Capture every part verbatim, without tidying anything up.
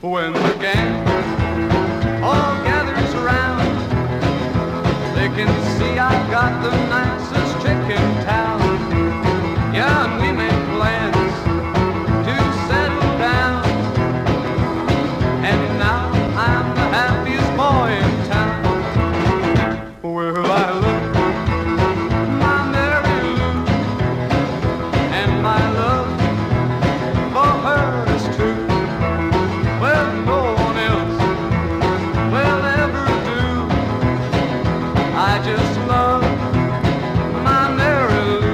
when the gang all gathers around. They can see I've got the nicest chick in town. Yeah, and we make plans to settle down. And now I'm the happiest boy in town. Well, I look my Mary Lou, and my love for her is true. Well, no one else will ever do. I just love my Mary Lou.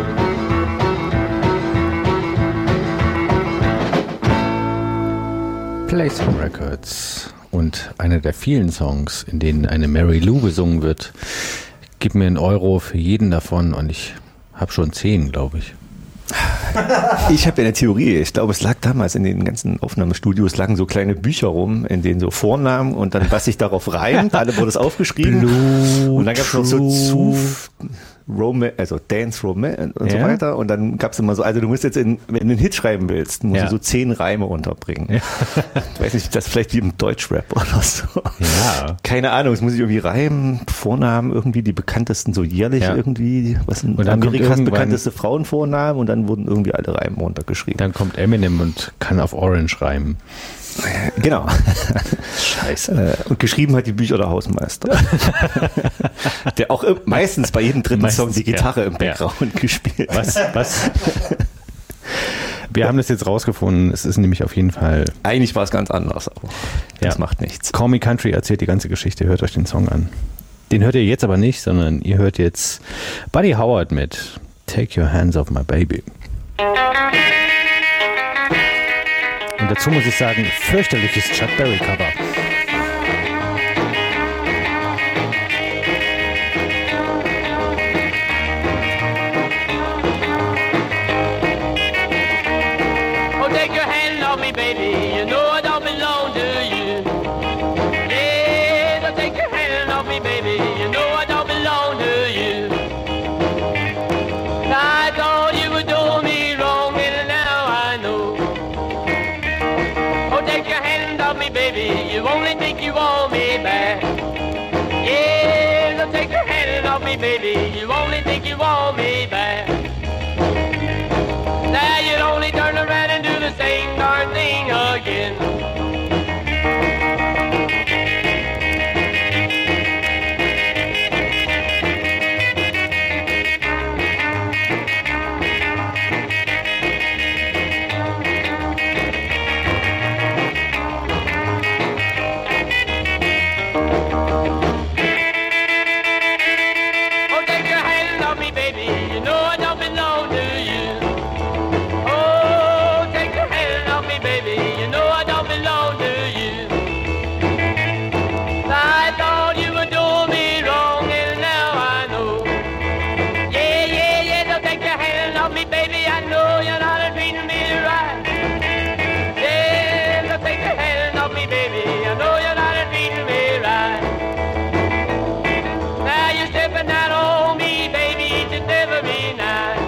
Playson Records und einer der vielen Songs, in denen eine Mary Lou gesungen wird. Gib mir einen Euro für jeden davon und ich habe schon zehn, glaube ich. Ich habe ja eine Theorie. Ich glaube, es lag damals in den ganzen Aufnahmestudios lagen so kleine Bücher rum, in denen so Vornamen und dann, was sich darauf reimt. Alle wurde es aufgeschrieben. Blue, und dann gab es noch so True. zu Roma- also Dance Romance und Ja. so weiter. Und dann gab es immer so, also du musst jetzt, in, wenn du einen Hit schreiben willst, musst Ja. du so zehn Reime unterbringen. Ja. Ich weiß nicht, das ist vielleicht wie im Deutschrap oder so. Ja. Keine Ahnung, es muss ich irgendwie reimen, Vornamen irgendwie, die bekanntesten so jährlich Ja. irgendwie, was sind Und dann kommt Amerikas irgendwann- bekannteste Frauenvornamen und dann wurden irgendwie alle Reime runtergeschrieben. Dann kommt Eminem und kann auf Orange reimen. Genau. Scheiße. Und geschrieben hat die Bücher der Hausmeister. Der auch im- meistens bei jedem dritten Meistens, Song die Gitarre ja. im Background gespielt hat. Was? Was? Wir haben das jetzt rausgefunden. Es ist nämlich auf jeden Fall. Eigentlich war es ganz anders, aber das Ja. macht nichts. Call Me Country erzählt die ganze Geschichte. Hört euch den Song an. Den hört ihr jetzt aber nicht, sondern ihr hört jetzt Buddy Howard mit Take Your Hands Off My Baby. Und dazu muss ich sagen, fürchterliches Chuck Berry Cover. Oh, take your hand off me, baby. You know I don't belong to you. Yeah, don't take your hand off me, baby. You know I don't belong to you. I thought you were doing me wrong, and now I know. Oh, take your hand off me, baby. You only think you want me back. Yeah, don't take your hand off me, baby. You only think you want me back. Now you'd only turn around and do the same darn thing again. Oh, take your hand off me, baby. You know I don't belong to you. Oh, take your hand off me, baby. You know I don't belong to you. I thought you were doing me wrong, and now I know. Yeah, yeah, yeah, don't take your hand off me, baby. I know you're not treating me right. Yeah, don't take your hand off me, baby. I know you're not treating me right. Now you're stepping out on me, baby, each and every night.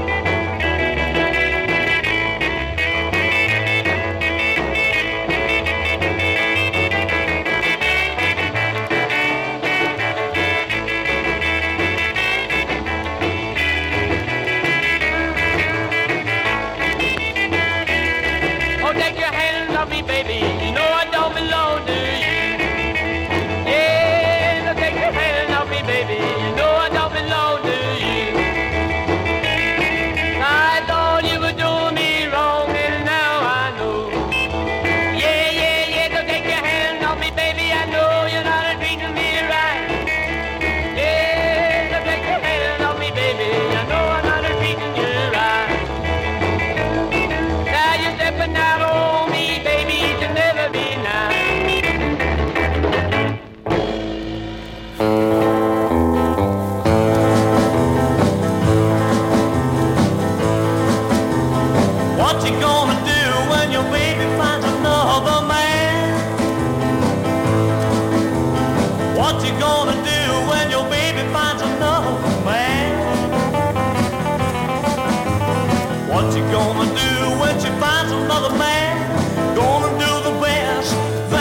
Oh, take your hands off me, baby. You know I don't belong to you. Yeah, no, take your hands off me, baby. You know I don't belong to you. I thought you were doing me wrong, and now I know. Yeah, yeah, yeah, no, take your hands off me, baby. I know you're not treating me right. Yeah, no, take your hands off me, baby. I know I'm not treating you right. Now you're stepping out on me, baby, each and every night. What you gonna do when your baby finds another man? What you gonna do when your baby finds another man? What you gonna do when she finds another man? Gonna do the best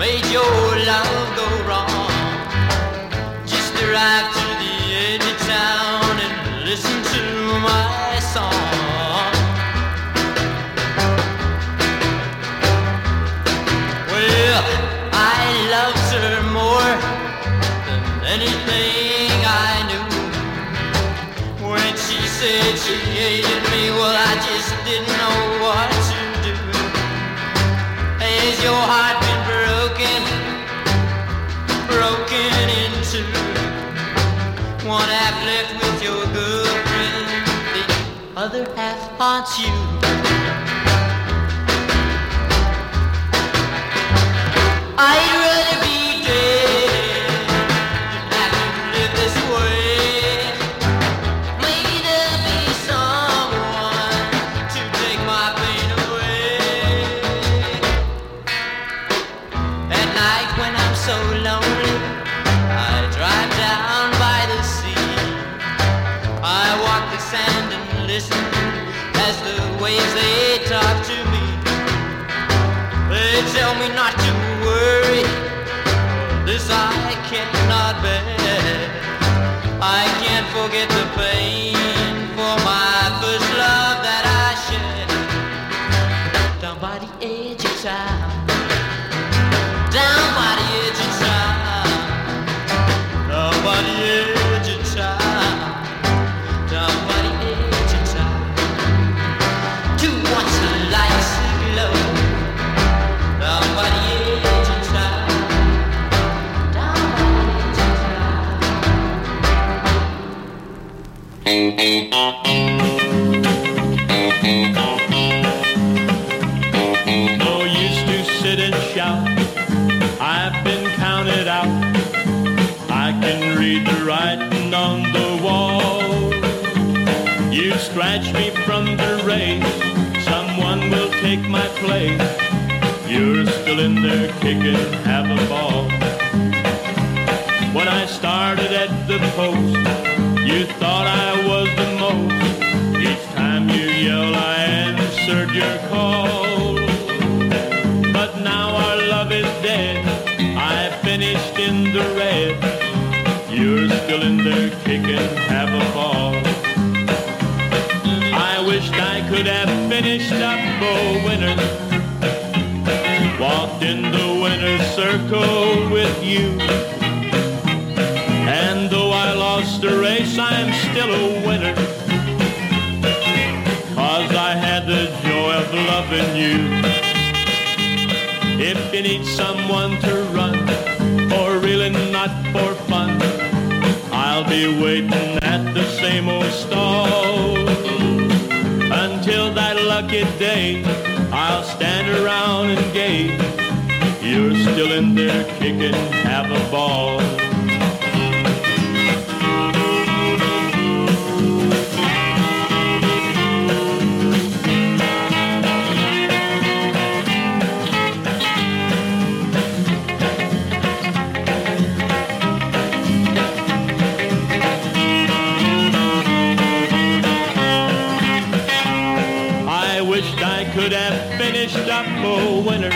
made your love go wrong? Just arrive to the edge of town and listen to my song. Well, I loved her more than anything I knew. When she said she hated me, well, I just didn't know what to do. Has your heart been broken, broken in two? One half left with your girlfriend, the other half haunts you. I'd rather be dead than have to live this way. Maybe there'll be someone to take my pain away. At night when I'm so lonely, I drive down by the sea. I walk the sand and listen as the waves they talk to me. They tell me not to worry, this I cannot bear. I can't forget the pain for my first love that I shared. Down by the edge of town, down by the edge of town, down by the edge of town, down by the edge of town. To watch the lights glow, down by the edge of town, down by the edge of town. Oh, used to sit and shout, I've been counted out. I can read the writing on the wall. You scratch me from the race, someone will take my place. You're still in there kicking, have a ball. When I started at the post, you thought I was the most. Each time you yell, I answered your call. But now our love is dead, I finished in the red. You're still in there kicking, have a ball. I wished I could have finished up a winner, walked in the winner's circle with you. And though I lost the race, I'm still a winner, 'cause I had the joy of loving you. If you need someone to run, or really not for fun, I'll be waiting at the same old stall. Until that lucky day, I'll stand around and gaze. You're still in there kicking, have a ball. Could have finished up a winner,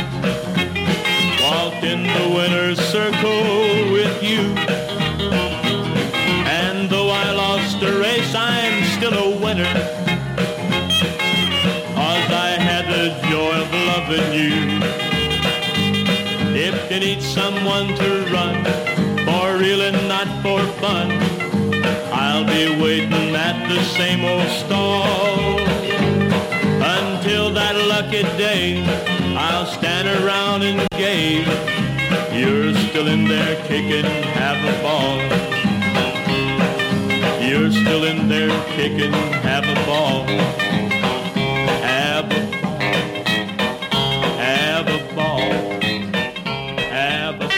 walked in the winner's circle with you. And though I lost the race, I'm still a winner, 'cause I had the joy of loving you. If you need someone to run, for real and not for fun, I'll be waiting at the same old stall. Until that lucky day, I'll stand around and gaze. You're still in there kicking, have a ball. You're still in there kicking, have a ball. Have a ball. Have a ball. Have a ball.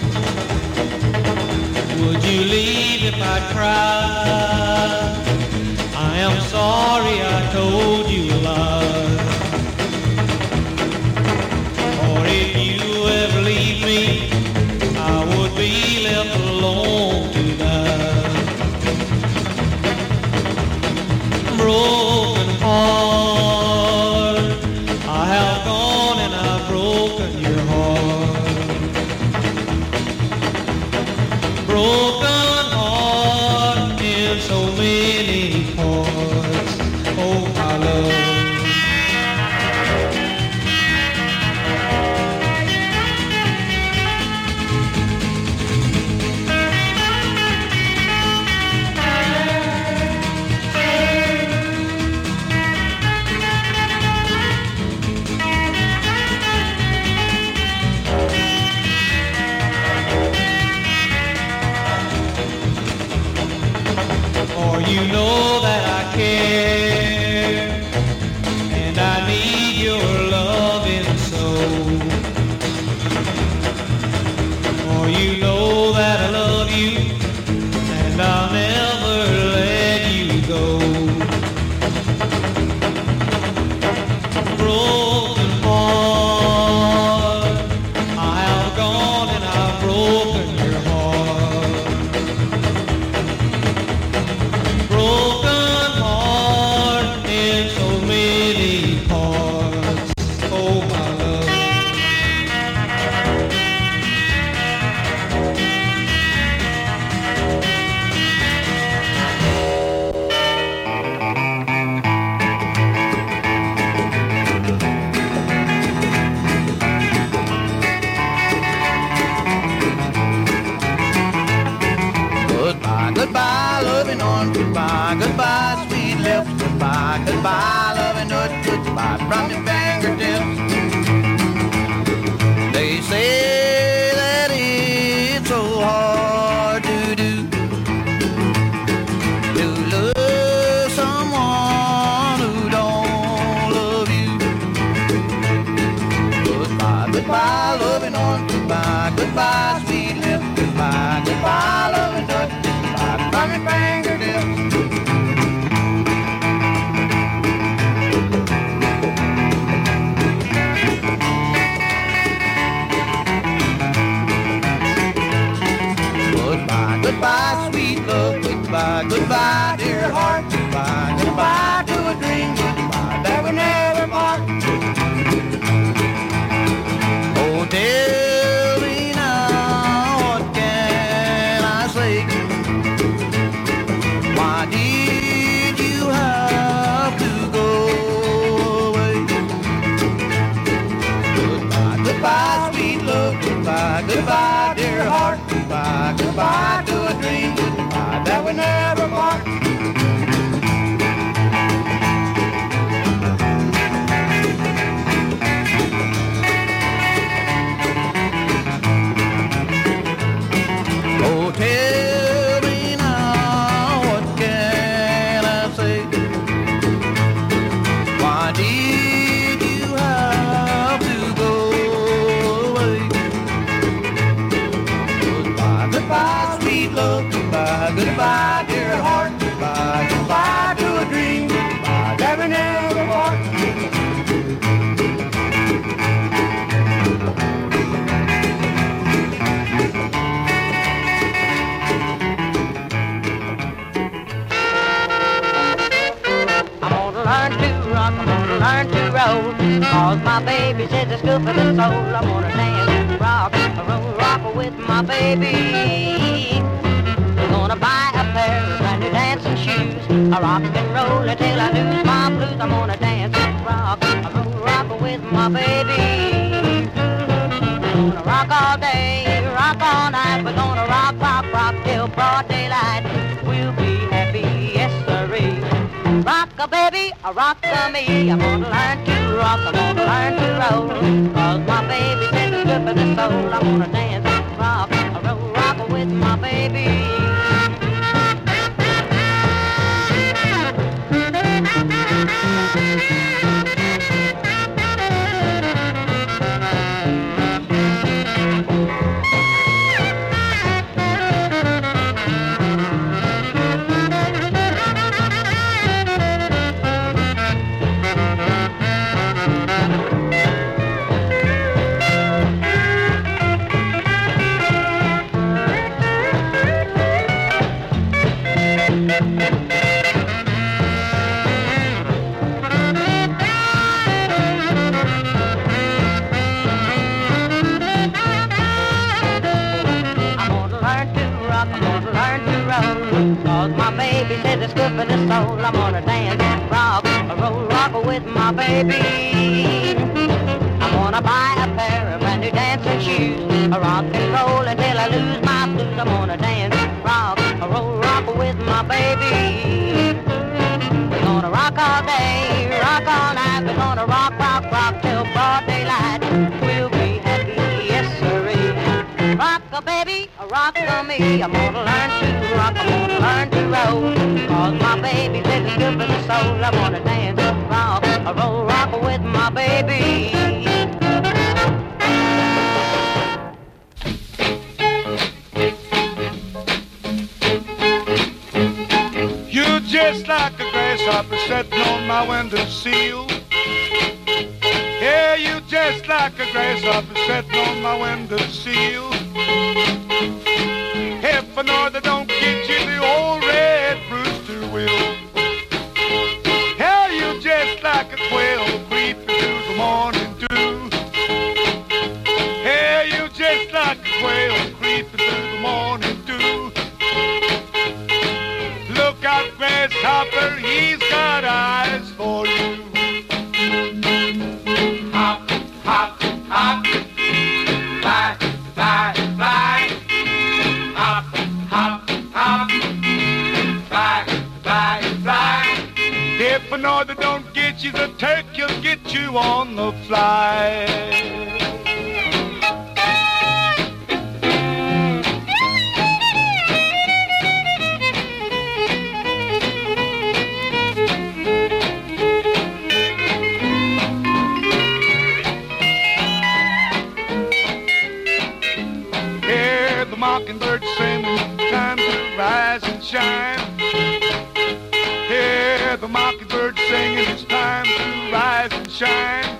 Would you leave if I cried? sorry I told you a lie. Or if you ever leave me, I would be left alone to die. Broken heart, I have gone and I've broken your heart. Broken heart in so many parts. Oh, my love. For you know that I care, and I need your loving soul. For you know that I love you, and I'll never let you go. Broken heart, I have gone and I've broken your heart. Broken heart in so many parts. Oh, my love. Goodbye, goodbye, loving on, goodbye, goodbye, sweet lips, goodbye, goodbye, loving hood, goodbye from your fingertips. They say that it's so hard to do, to love someone who don't love you. Goodbye, goodbye, loving on, goodbye, goodbye, sweet lips, goodbye, goodbye, loving hood, goodbye from your fingertips. Goodbye, goodbye, sweet love, goodbye, goodbye, dear heart, goodbye, goodbye to a dream, goodbye that we never part. Oh, tell me now, what can I say? Why did you have to go away? Goodbye, goodbye, sweet love, goodbye, goodbye, dear heart, goodbye, goodbye to a dream, goodbye that we never part. Oh, tell me now, what can I say? Why did you have to go away? Goodbye, goodbye, sweet love, goodbye, goodbye, dear heart, goodbye, goodbye to a dream, goodbye that we never part. I'm gonna learn to rock, I'm gonna learn to roll, cause my baby says it's good for the soul. I'm gonna dance, rock, roll, rock with my baby. We're gonna buy a pair of brand new dancing shoes, I rock and roll until I lose my blues. I'm gonna dance, rock, roll, rock with my baby. We're gonna rock all day, rock all night. We're gonna rock, rock, rock till broad daylight. We'll be happy, yes sirree. Rock-a baby, a rock-a me. I'm gonna learn to rock, I'm gonna learn to roll, cause my baby says it's good for the soul. I'm gonna dance, rock, roll, rock with my baby. cause my baby says it's good for the soul. I'm gonna dance, rock, roll, rock with my baby. I'm gonna buy a pair of brand new dancing shoes, rock and roll until I lose my blues. I'm gonna dance, rock, roll, rock with my baby. We're gonna rock all day, rock all night. We're gonna rock, rock, rock till broad daylight. We'll be happy, yes sirree. Rock a baby, rock for me. I'm gonna learn to rock, I'm gonna learn to roll, cause my baby says it's good for the soul. I'm gonna dance, rock, roll, rock with my baby. You're just like a grasshopper sitting on my windowsill. Yeah, you just like a grasshopper sitting on my windowsill. If I know they don't get you, the old red rooster will. Yeah, you just like a quail creeping through the morning dew. Yeah, you just like a quail creeping through the morning dew. Look out, grasshopper, he's got eyes for you. Hop, hop, hop, fly, fly, fly. Hop, hop, hop, fly, fly, fly. If a norther don't get you, the turkey'll get you on the fly. Mockingbird singing, time to rise and shine. Hear the mockingbird singing, it's time to rise and shine.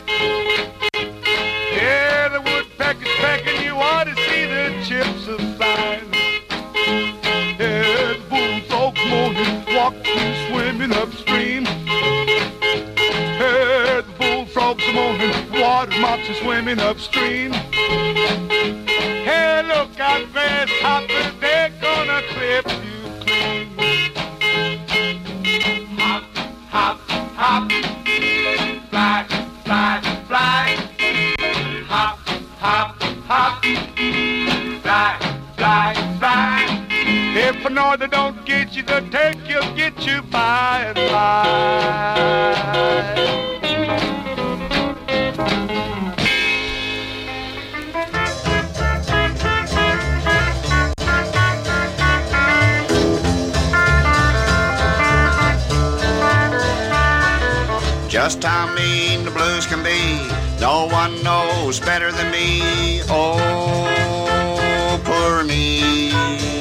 Yeah, the woodpecker's pecking, you ought to see the chips of flying. Yeah, the bullfrog's moaning, walking, swimming upstream. Yeah, the bullfrog's moaning, water mops are swimming upstream. Hey, look out, grasshoppers, they're gonna clip you clean. Hop, hop, hop, fly, fly, fly. Hop, hop, hop, fly, fly, fly. If a norther don't get you, the turkey'll get you by and by. Just how mean the blues can be, no one knows better than me. Oh, poor me.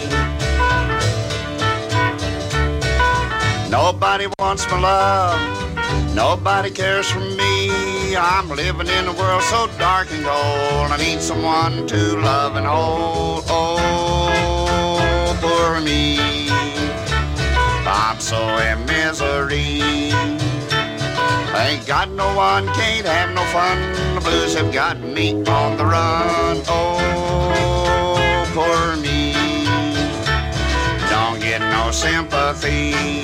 Nobody wants my love, nobody cares for me. I'm living in a world so dark and cold, I need someone to love and hold. Oh, poor me, I'm so in misery. Ain't got no one, can't have no fun. The blues have got me on the run. Oh, poor me, don't get no sympathy.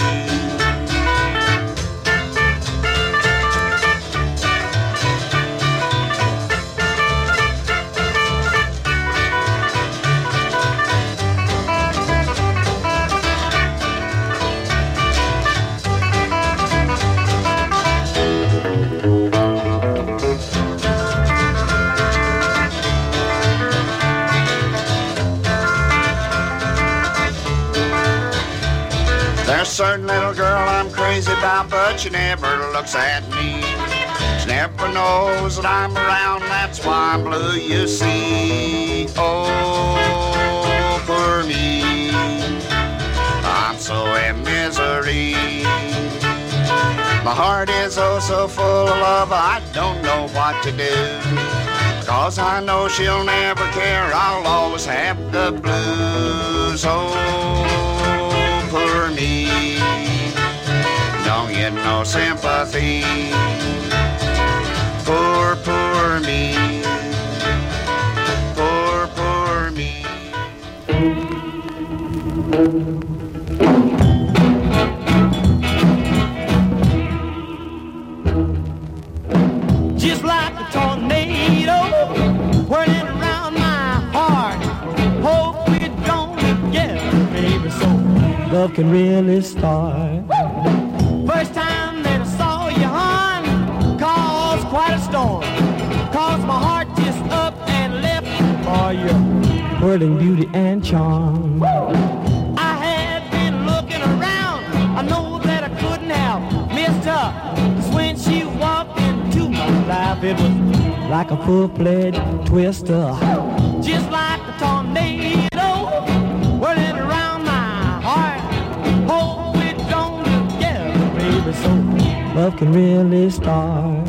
There's a certain little girl I'm crazy about, but she never looks at me. She never knows that I'm around, that's why I'm blue, you see. Oh, poor me, I'm so in misery. My heart is oh so full of love, I don't know what to do. Cause I know she'll never care, I'll always have the blues. Oh, poor me, don't get no sympathy. Poor, poor me, poor, poor me. tornado whirling around my heart. Hope we're gonna together, baby, so love can really start. First time that I saw you, hon, caused quite a storm. Caused my heart just up and left for you, whirling beauty and charm. I had been looking around, I know that I couldn't have missed her. 'Cause when she walked into my life, it was like a full-fledged twister. Just like a tornado whirling around my heart. Hope we're drawn together, baby, so love can really start.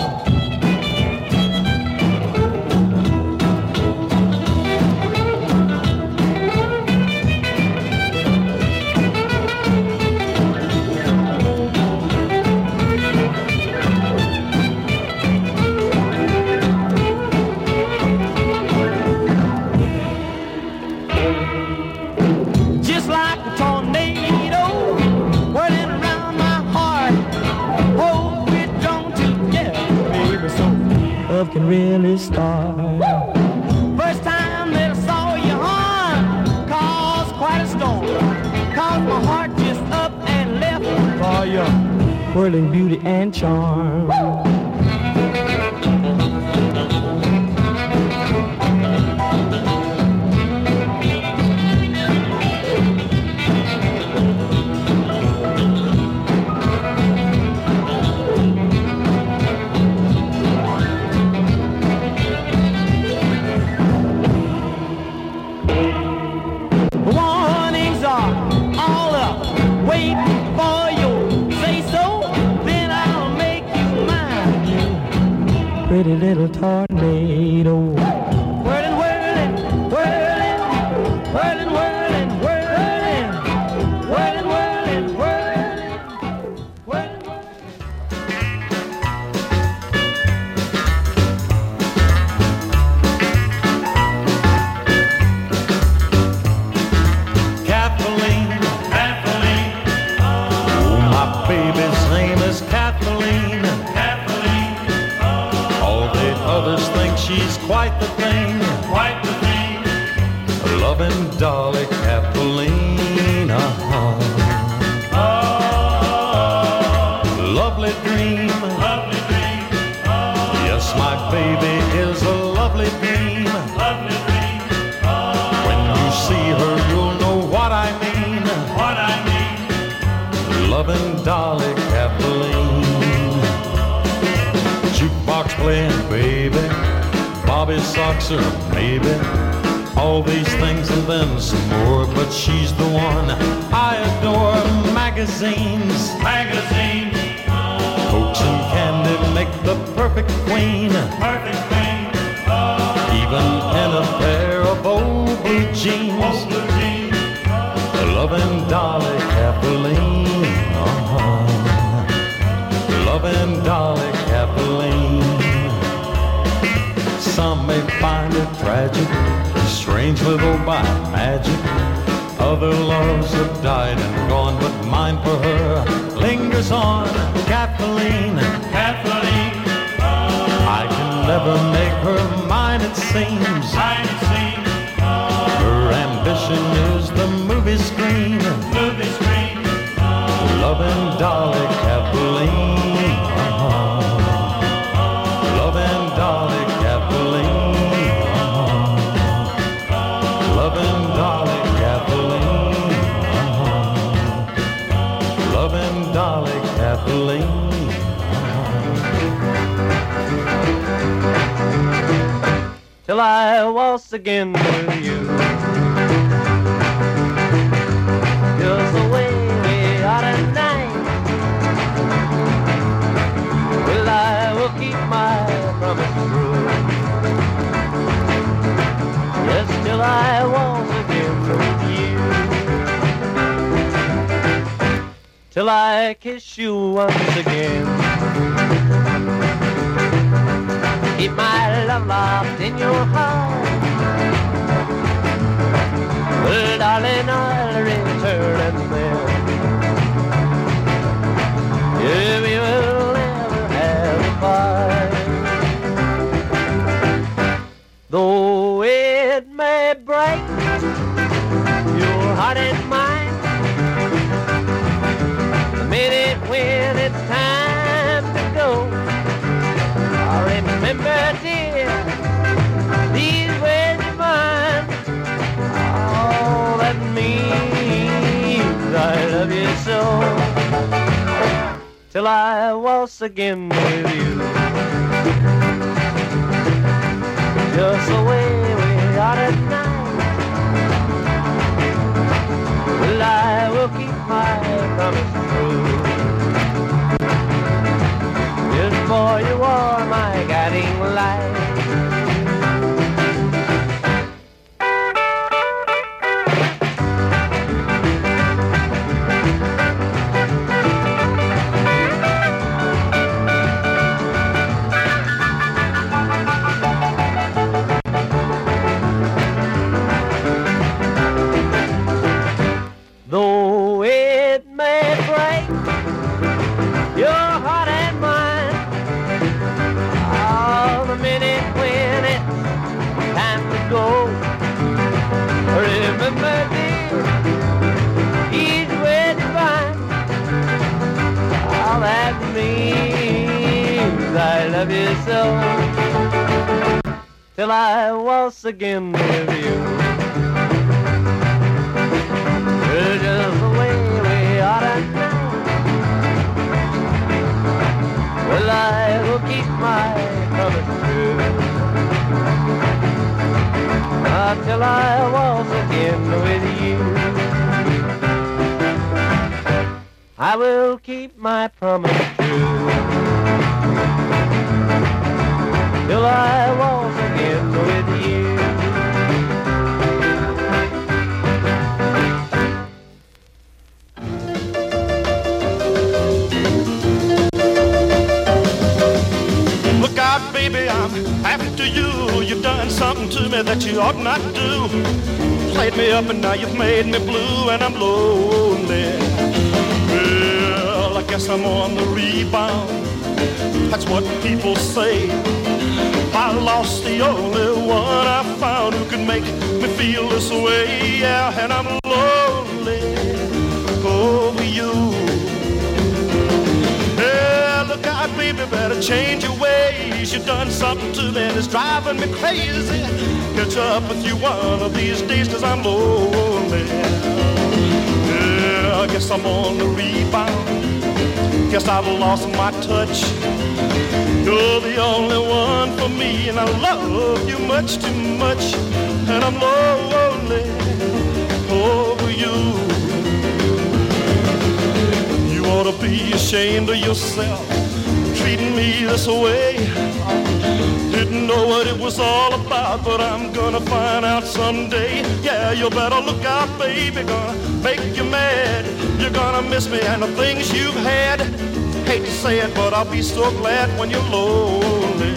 Love can really start. First time that I saw you, hon, caused quite a storm. Caused my heart just up and left for you, whirling beauty and charm. Pretty little tornado, whirling, whirling, whirling, whirling, whirling, whirling, whirling, whirling, whirling, whirling, whirling. Kathleen, Kathleen, oh, my baby's name is Kathleen. Others think she's quite the thing, quite the thing. Loving Dolly Kathleen, uh-huh. Oh, lovely dream, lovely dream. Oh, yes, my baby is a lovely dream, lovely dream. Oh, when you see her, you'll know what I mean, what I mean. Loving Dolly Kathleen. Jukebox playing, baby, Bobby socks her, maybe, all these things and then some more, but she's the one I adore. Magazines, magazines, oh, Cokes and candy make the perfect queen, perfect queen, oh, even in a pair of old blue jeans, old blue jeans, oh, loving Dolly Kathleen, uh-huh. Loving Dolly Kathleen. Some may find it tragic, strangely though by magic. Other loves have died and gone, but mine for her lingers on. Kathleen, Kathleen, oh, I can never make her mine, it seems. Mine, it seems. Oh, her ambition is the movie screen, movie screen. Oh, loving Dolly Kathleen. Till I waltz again with you, just the way we are tonight. Well, I will keep my promise true. Yes, till I waltz again with you, till I kiss you once again. Keep my love locked in your heart. Well, darling, I'll return and then, yeah, we will never have a fight. Though it may break your heart and mind, the minute when it's time to go, I remember, dear, these words of mine. All that means I love you so, till I waltz again with you. Just the way we are tonight. Well, I will keep my promise true. Just for you are my guiding light. Though it may break your heart and mine, oh, the minute when it's time to go, remember, dear, each word's fine. All that means I love you so, till I waltz again with you. Just the way we are tonight. Well, I will keep my promise true, until I waltz again with you. I will keep my promise true, till I waltz again with you. Look out, baby, I'm after you. You've done something to me that you ought not do. Played me up and now you've made me blue and I'm lonely. Well, I guess I'm on the rebound. That's what people say. I lost the only one I found who could make me feel this way. Yeah, and I'm lonely over you. Look out, baby, better change your ways. You've done something to me that's driving me crazy. Catch up with you one of these days, cause I'm lonely. Yeah, I guess I'm on the rebound. Guess I've lost my touch. You're the only one for me, and I love you much too much. And I'm lonely over you. You ought to be ashamed of yourself, treating me this way. Didn't know what it was all about, but I'm gonna find out someday. Yeah, you better look out, baby, gonna make you mad. You're gonna miss me and the things you've had. Hate to say it, but I'll be so glad when you're lonely.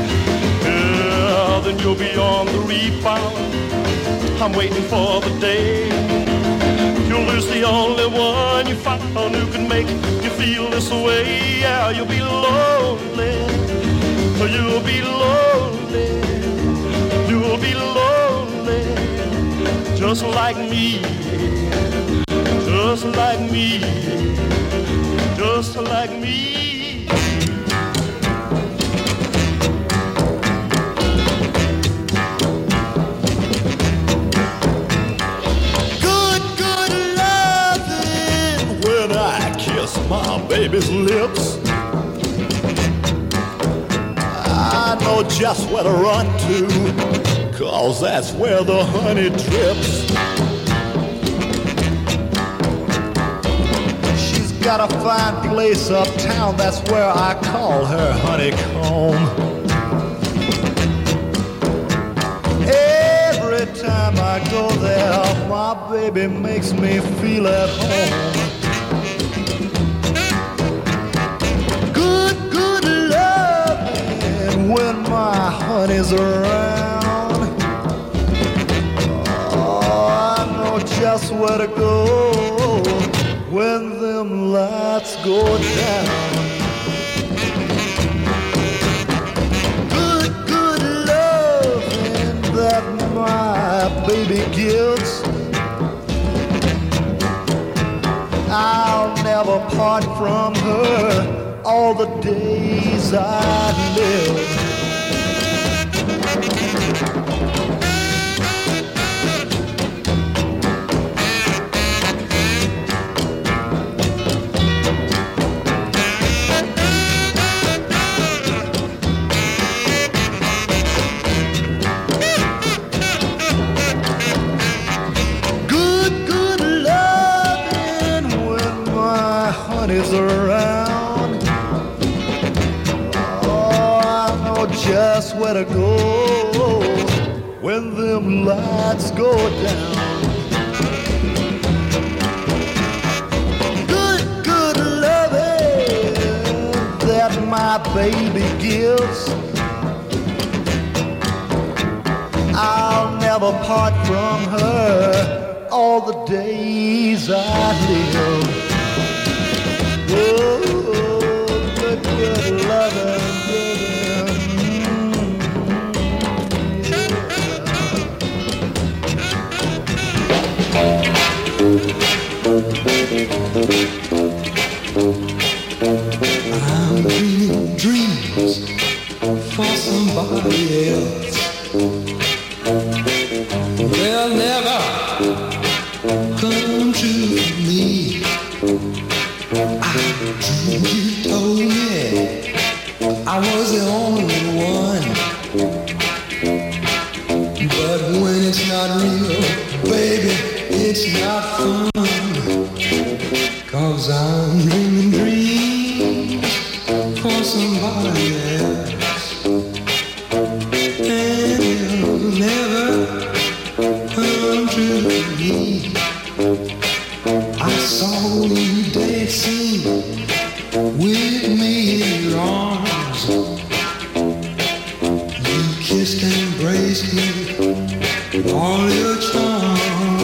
Yeah, then you'll be on the rebound. I'm waiting for the day you'll lose the only one you found who can make you feel this way. Yeah, you'll be lonely. You'll be lonely. You'll be lonely. Just like me. Just like me. Just like me. Good, good loving when I kiss my baby's lips. I know just where to run to, cause that's where the honey drips. She's got a fine place uptown, that's where I call her honeycomb. Every time I go there, my baby makes me feel at home. When my honey's around, oh, I know just where to go when them lights go down. Good, good loving baby gives, I'll never part from her all the days I live. Is around. Oh, I know just where to go when them lights go down. Good, good loving that my baby gives, I'll never part from her all the days I live. Oh, good, good loving, I'm dreaming dreams for somebody else. They'll never come true for me. You told me I was the only one, but when it's not real, baby, it's not fun. Cause I'm dreaming dreams for somebody else, and it'll never come true for me. I saw you dancing with me in your arms. You kissed and embraced me with all your charms.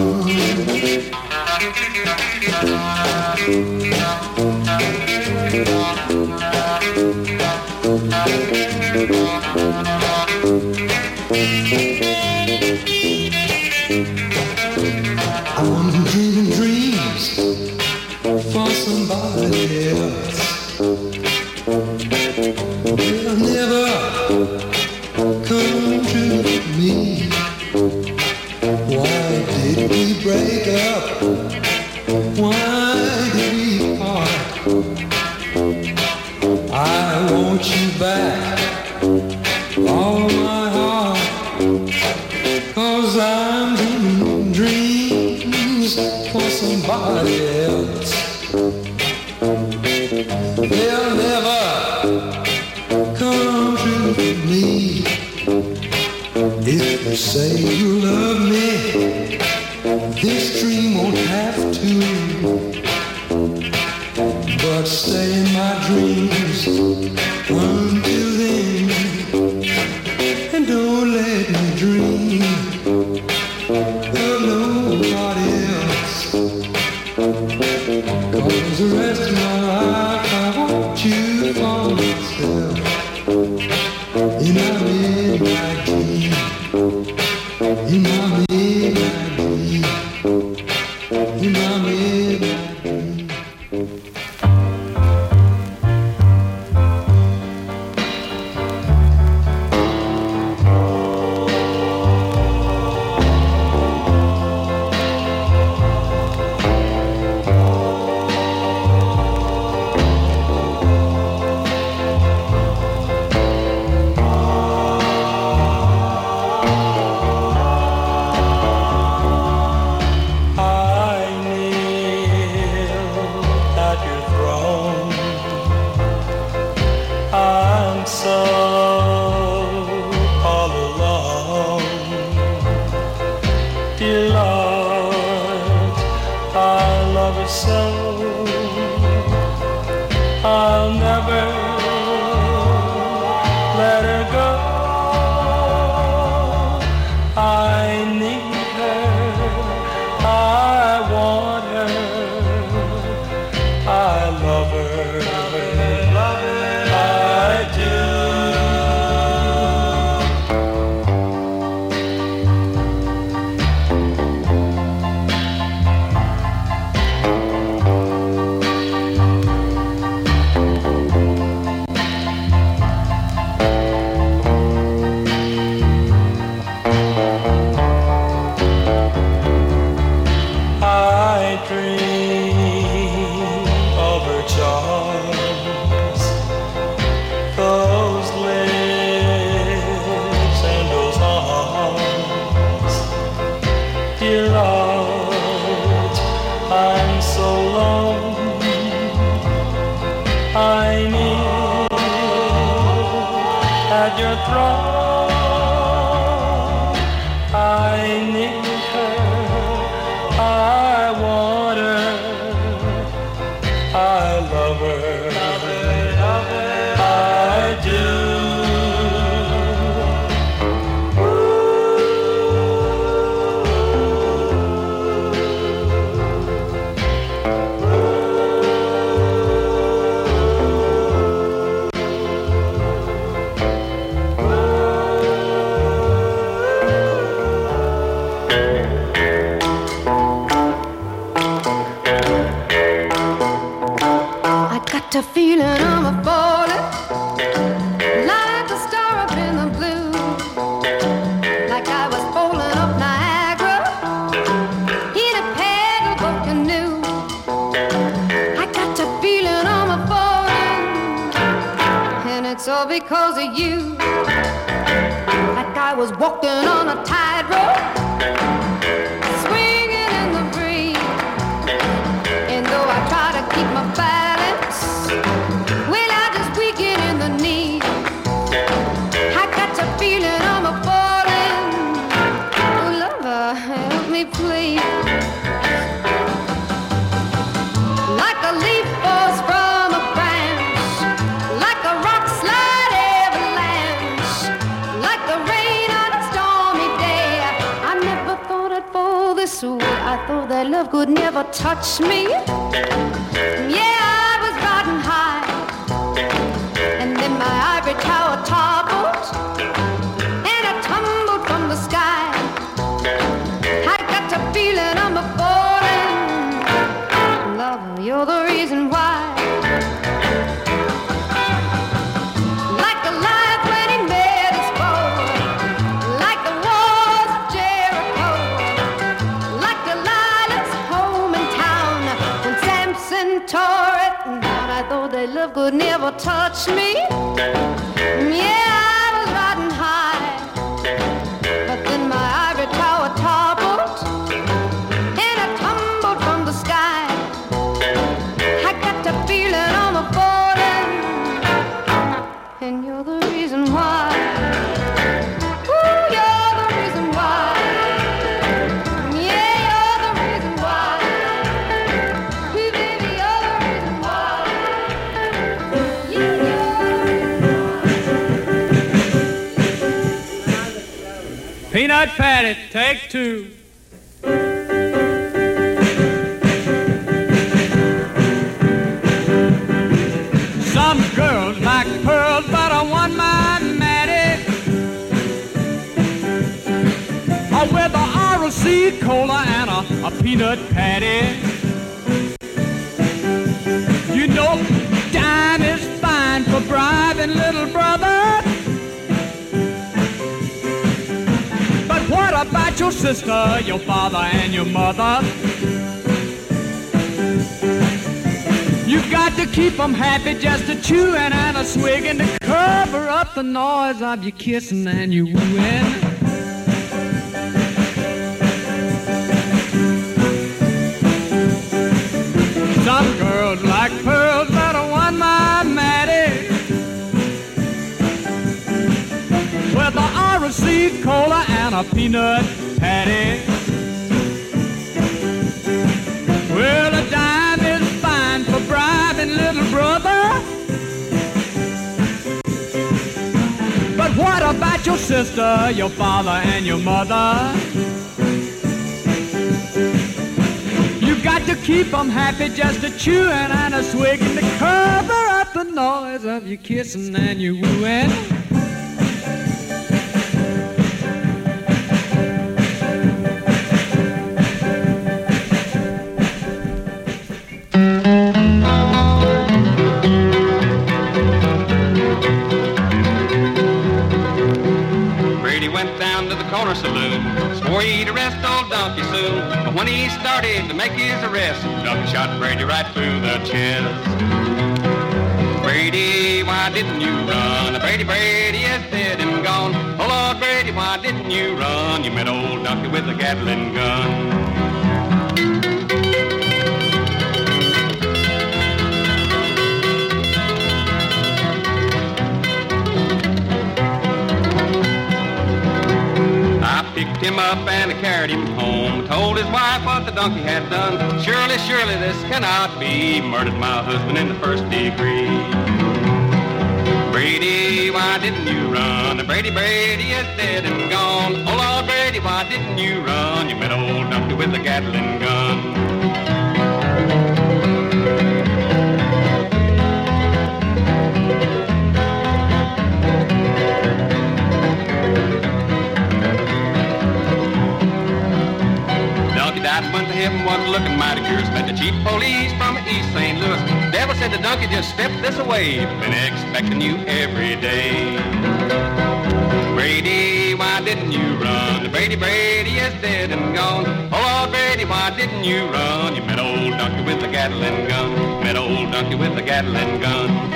I'm dreaming dreams for somebody else. They'll never come true to me. Why did we break up? Why did we part? I want you back, all my heart. Cause I'm dreaming dreams for somebody else. They'll never come true for me. If you say you love me, this dream won't have to. But stay in my dreams until then, and don't let me dream of nobody else. Cause the rest of my life I want you for myself. In my midnight dream, in my midnight dream, in my midnight dream. inside your throne. I need her, I want her, I love her, love her, love her. I do. A feeling I'm a falling like a star up in the blue, like I was bowling up Niagara in a paddleboat canoe. I got a feeling I'm a falling, and it's all because of you. Like I was walking on a tightrope, swinging in the breeze, and though I try to keep my balance, well, I just weaken in the knee. I got a feeling I'm a falling. Oh, lover, help me please. Like a leaf falls from a branch, like a rock slide avalanche, like the rain on a stormy day. I never thought I'd fall this way. I thought that love could never touch me. Yeah, I was riding high, and then my ivory tower toppled, and I tumbled from the sky. I got a feeling I'm a falling. Lover, you're the reason why. Like a lion when he met his foe, like the walls of Jericho, like Delilah's home in town when Samson tore it down. I thought that love could never touch me. Yeah, I was riding high, but then my ivory tower toppled, and I tumbled from the sky. I got the feeling I'm a falling, and you're the reason why. Ooh, you're the reason why. Yeah, you're the reason why. Ooh, baby, you're the reason why. Yeah, yeah. Peanut patty, take two. Some girls like pearls, but I want my Maddie. Oh, with a R O C cola and a, a peanut patty. You know, dime is fine for bribing little brother. But what about your sister, your father, and your mother? You got to keep them happy, just a chewing and a swigging to cover up the noise of your kissing and your wooing. Some girls like pearls, but I want my Maddie. With a R O C cola and a peanut patty. Well, a dime is fine for bribing little brother. But what about your sister, your father, and your mother? You got to keep them happy, just a chewing and a swigging to cover up the noise of your kissing and your wooing. Corner saloon, swore he'd arrest old Donkey soon, but when he started to make his arrest, Donkey shot Brady right through the chest. Brady, why didn't you run? Brady, Brady is dead and gone. Oh Lord, Brady, why didn't you run? You met old Donkey with a Gatling gun. him up and I carried him home. Told his wife what the donkey had done. Surely, surely this cannot be. Murdered my husband in the first degree. Brady, why didn't you run? Brady, Brady is dead and gone. Oh, Lord Brady, why didn't you run? You met old donkey with a Gatling gun. Died, went to heaven, was looking mighty curious. Met the chief police from East Saint Louis. Devil said the donkey just stepped this away. Been expecting you every day. Brady, why didn't you run? Brady, Brady is dead and gone. Oh, Lord Brady, why didn't you run? You met old donkey with a Gatling gun. Met old donkey with a Gatling gun.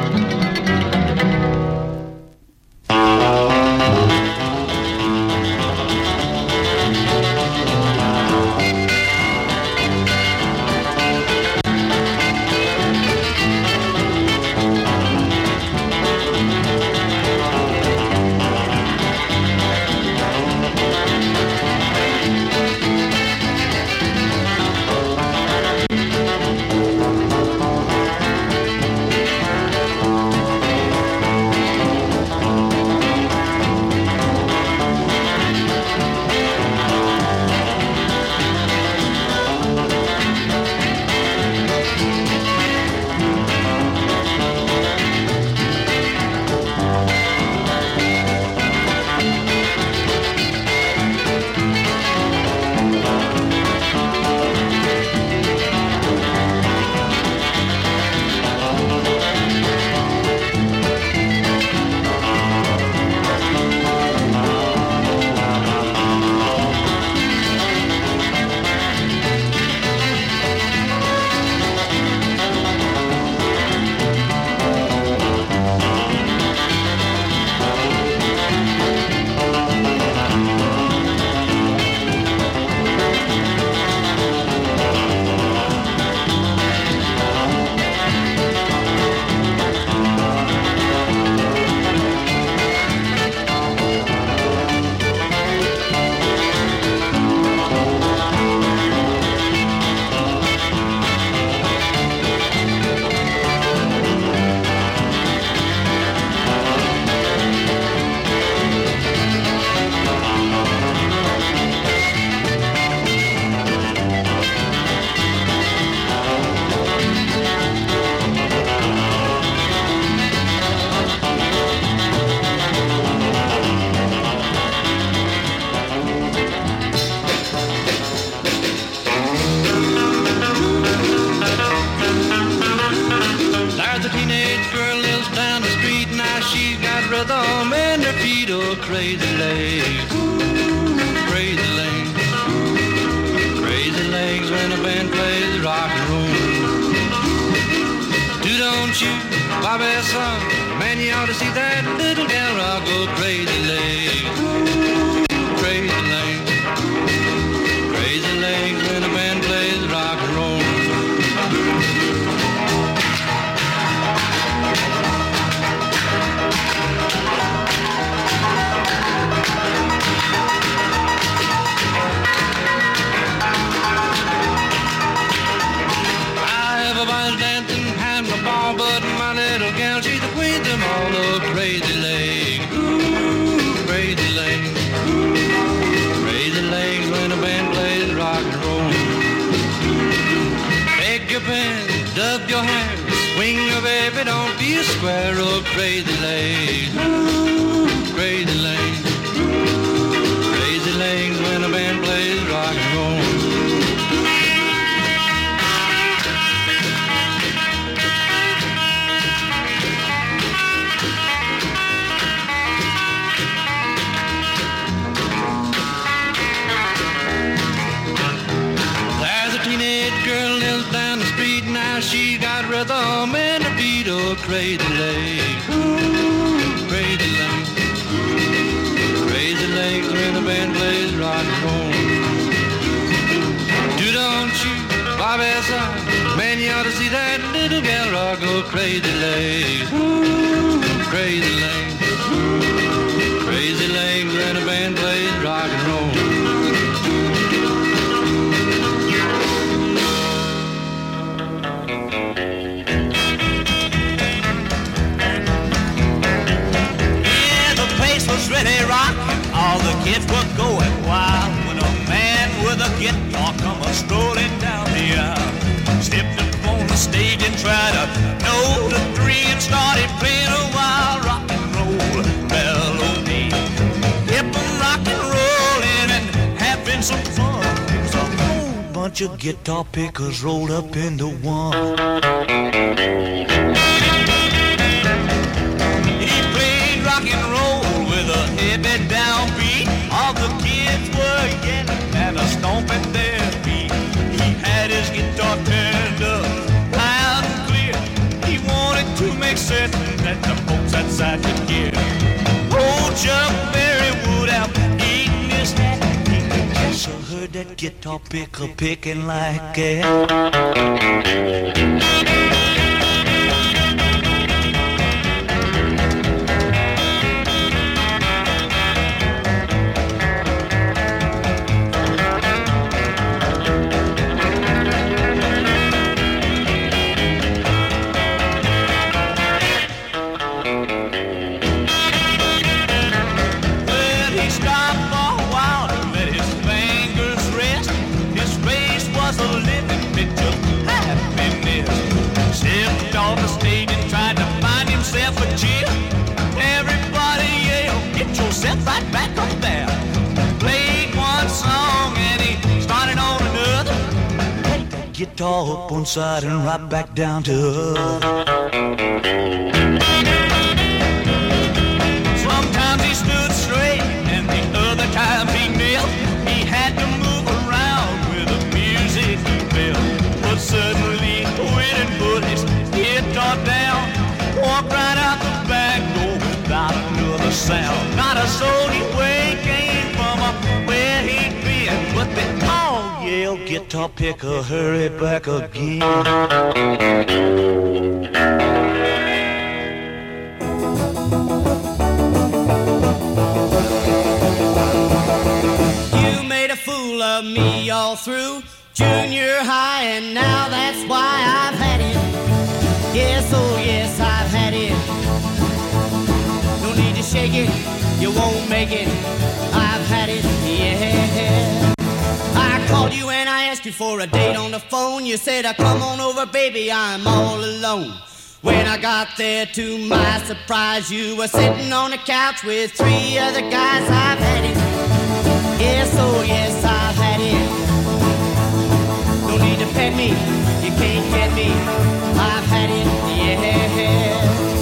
rhythm in their feet, oh crazy legs, crazy legs, crazy legs when a band plays rock and roll. Do don't you, Bobby son, man you ought to see that little gal rock, oh crazy legs, crazy legs, crazy legs when a band plays rock and roll. But my little gal, she's the queen of them all, oh crazy legs, ooh, crazy legs, crazy legs when a band plays rock and roll. Take your pen, dub your hair, swing your baby, don't be a square, oh crazy legs, ooh, crazy legs, crazy legs when a band plays rock and roll. She got rhythm in her feet, oh crazy legs, ooh, crazy legs, crazy legs when the band plays rock and roll. Do don't you, Bobby son, man you ought to see that little gal rock, oh crazy legs, ooh, crazy legs, crazy legs when the band plays rock and roll. All the kids were going wild when a man with a guitar come a strolling down the aisle. Stepped up on the stage and tried a note or three and started playing a wild rock and roll melody. Kept 'em rock and rolling and having some fun. It was a whole bunch of guitar pickers rolled up into one. He played rock and roll with a heavy downbeat. All the kids were yelling and a stomping their feet. He had his guitar turned up loud and clear. He wanted to make certain that the folks outside could hear. Old Chuck Berry Wood out eating his hat. He could just have heard that guitar picker picking like that. Guitar up one side and right back down to earth. Sometimes he stood straight and the other times he knelt. He had to move around with the music he felt. But suddenly went and put his guitar down, walked right out the back door without another sound. Not a soul he way came from up where he'd been, but they all yelled, guitar picker, hurry back again. You made a fool of me all through junior high, and now that's why I've had it. Yes, oh yes, I've had it. No need to shake it, you won't make it. I've had it, yeah. I called you and I asked you for a date on the phone. You said, oh, come on over, baby, I'm all alone. When I got there, to my surprise, you were sitting on the couch with three other guys. I've had it. Yes, oh yes, I've had it. No need to pet me, you can't get me. I've had it, yeah.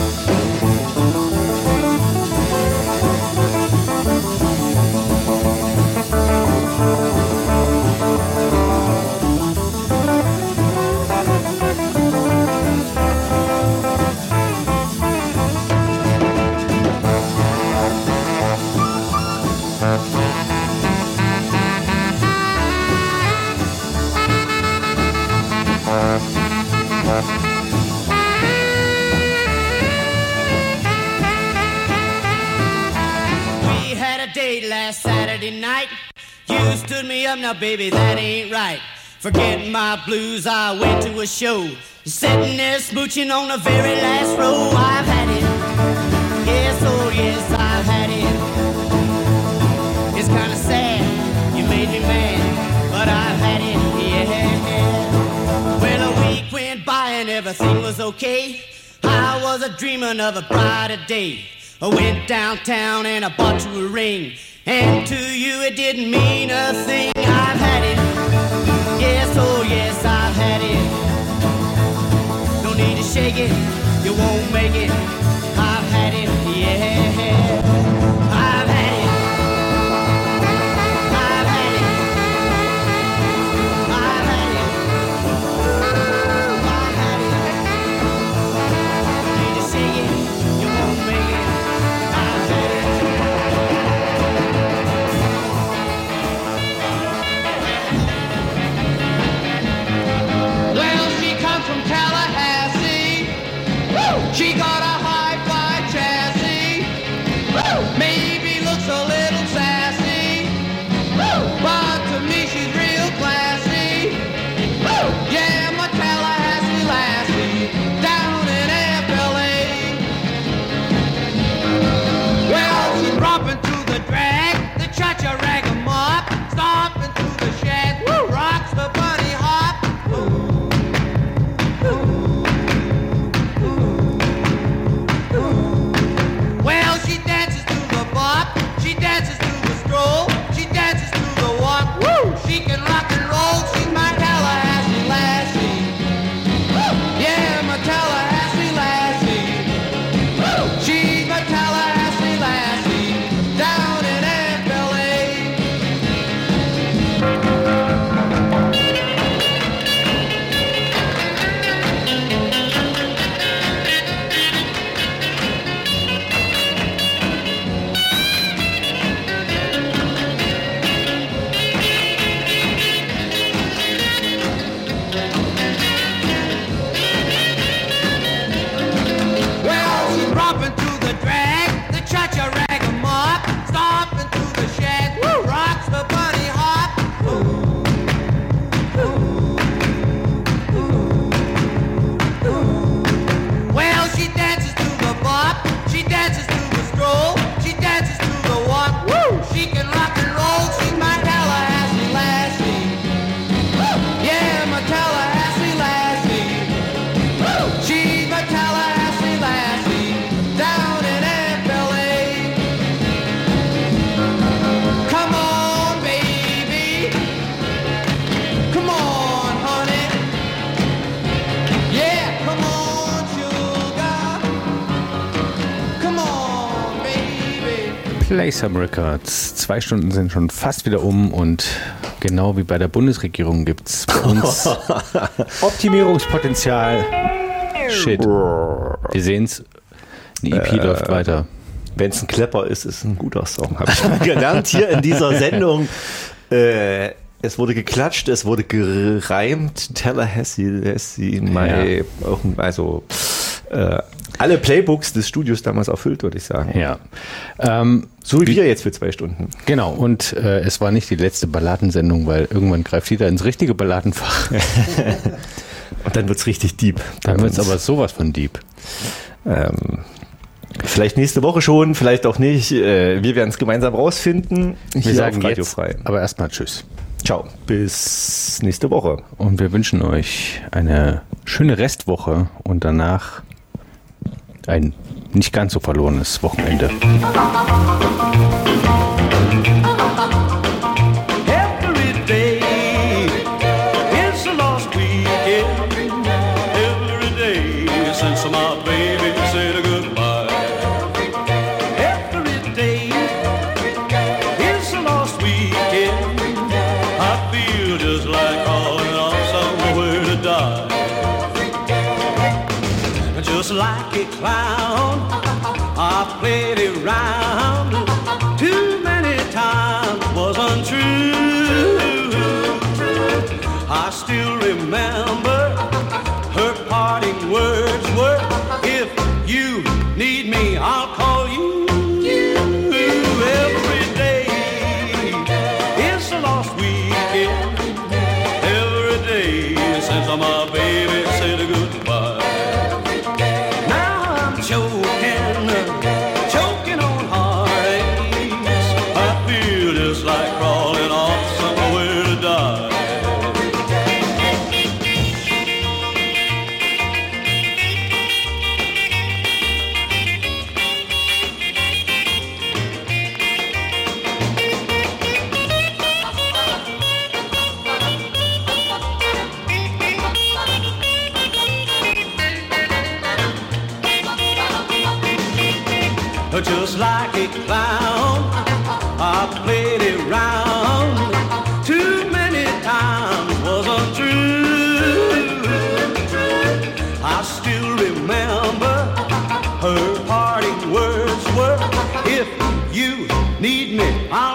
We had a date last Saturday night. You stood me up, now baby, that ain't right. Forgetting my blues, I went to a show. Sitting there smooching on the very last row. I've had it. Yes, oh yes, I've had it. It's kinda sad, you made me mad, but I've had it, yeah. Well, a week went by and everything was okay. I was a dreaming of a brighter day. I went downtown and I bought you a ring, and to you it didn't mean a thing. I've had it. Yes, oh yes, I've had it. No need to shake it, you won't make it. I've had it, yeah. I've had it. I've had it. I've had it. I've had it. No need to shake it, you won't make it. I've had it. Well, she comes from Tallahassee. Woo! She got a hi-fi chassis. Play Some Records. Zwei Stunden sind schon fast wieder um und genau wie bei der Bundesregierung gibt es bei uns Optimierungspotenzial. Shit. Wir sehen es. Die E P äh, läuft weiter. Wenn es ein Klepper ist, ist es ein guter Song. Habe ich mal gelernt hier in dieser Sendung. Äh, es wurde geklatscht, es wurde gereimt. Tallahassee, my, ja. also äh, alle Playbooks des Studios damals erfüllt, würde ich sagen. Ja. Ähm, so wie wir jetzt für zwei Stunden. Genau, und äh, es war nicht die letzte Balladensendung, weil irgendwann greift jeder ins richtige Balladenfach. Und dann wird es richtig deep. Dann wird es aber sowas von deep. Ähm, vielleicht nächste Woche schon, vielleicht auch nicht. Äh, wir werden es gemeinsam rausfinden. Wir Hier sagen auf Radio jetzt, Frei. Aber erstmal tschüss. Ciao, bis nächste Woche. Und wir wünschen euch eine schöne Restwoche und danach ein nicht ganz so verlorenes Wochenende. Every day is a lost weekend. Every day since my baby said goodbye. Every day is a lost weekend. I feel just like calling off somewhere to die. Just like a clown, I played it round. Too many times was untrue. I still remember her parting words were, if you need me, I'll call you. Every day is a lost weekend. Every day since my baby said goodbye. Choking, choking on heartaches. I feel just like crawling off somewhere to die. Just like a clown, I played it round. Too many times was untrue. I still remember her parting words were, if you need me, I'll